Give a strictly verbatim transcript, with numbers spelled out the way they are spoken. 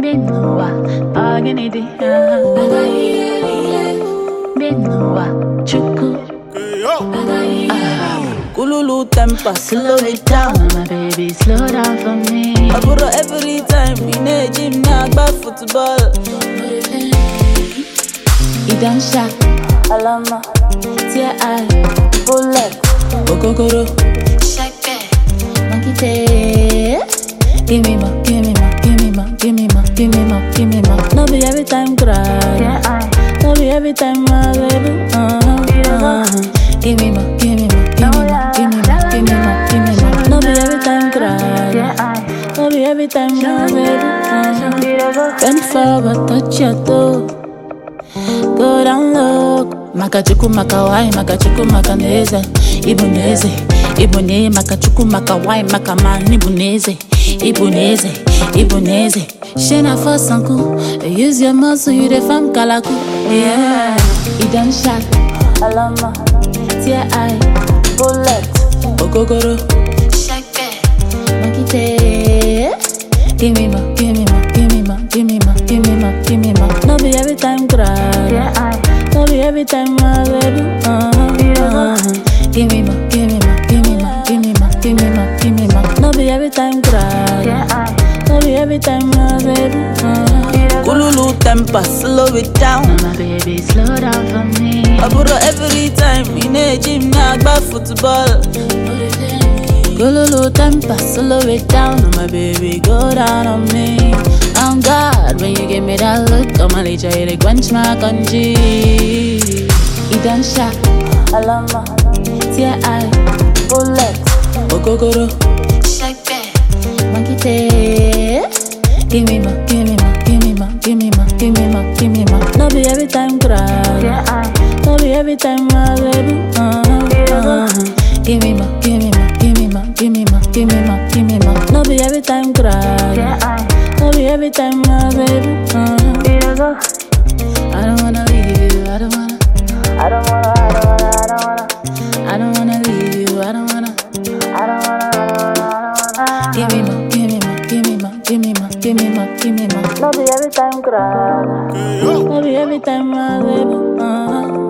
Menua, Paganidi, Menua, Chuku, Kululu temper, slow it down, down. my baby, slow down for me. I put her every time in a gym, now about football. He done shot, Alama, tear eye, bullet, Okokoro, shake it, monkey tail. Give me more, give me more, give me more, give me more, give me more, give me more. No be every time cry, no be every time my baby. Uh-huh, uh-huh. Give me more, give me more, give me more, give me more, give me more, give me more. No be every time cry, no be every time my baby. Uh-huh. Bend forward, touch your toe, go down low. Makachuku makawai, makachuku makaneze, ibuneze, ibune, makachuku makawai, makamani buneze, ibuneze, ibuneze. Shena for sanku, use your muscle, you the fam kalaku. Yeah, it done shot, Alama, tear eye, bullet, Okokoro, shake it, monkey tail. Give me more, give me more, give me more, give me more, give me more, give me more. No be every time cry, no be every time my baby. Uh-huh, uh-huh. Give me more, give me more, give me more, give me more, give me more, give me more. No be every time cry, no be every time my baby. Uh-huh. Kululu temper, slow it down. My baby, slow down for me. I put her every time in a gym, now about football. Gololo temper, slow it down, oh my baby, go down on me. I'm God, when you give me that look, I'm gonna let you quench my country. He done shot, Alama, tear eye, bullet, Okokoro, shake it, monkey tail. Give me more, give me more, give me more, give me more, give me more, give me more. No be every time cry, no be every time my baby. Uh-huh, uh-huh. Give me more, give me more, give me more, give me more, give me more, give me more. No be every time cry, no be every time my baby. Uh-huh. I don't wanna leave you, I don't wanna, I don't wanna, I don't wanna, I don't wanna, I don't wanna leave you, I don't wanna. I don't wanna, I don't wanna, I don't wanna. Give me more, give me more, give me more, give me more, give me more, give me more. No be every time cry. No be every time my baby. Uh-huh.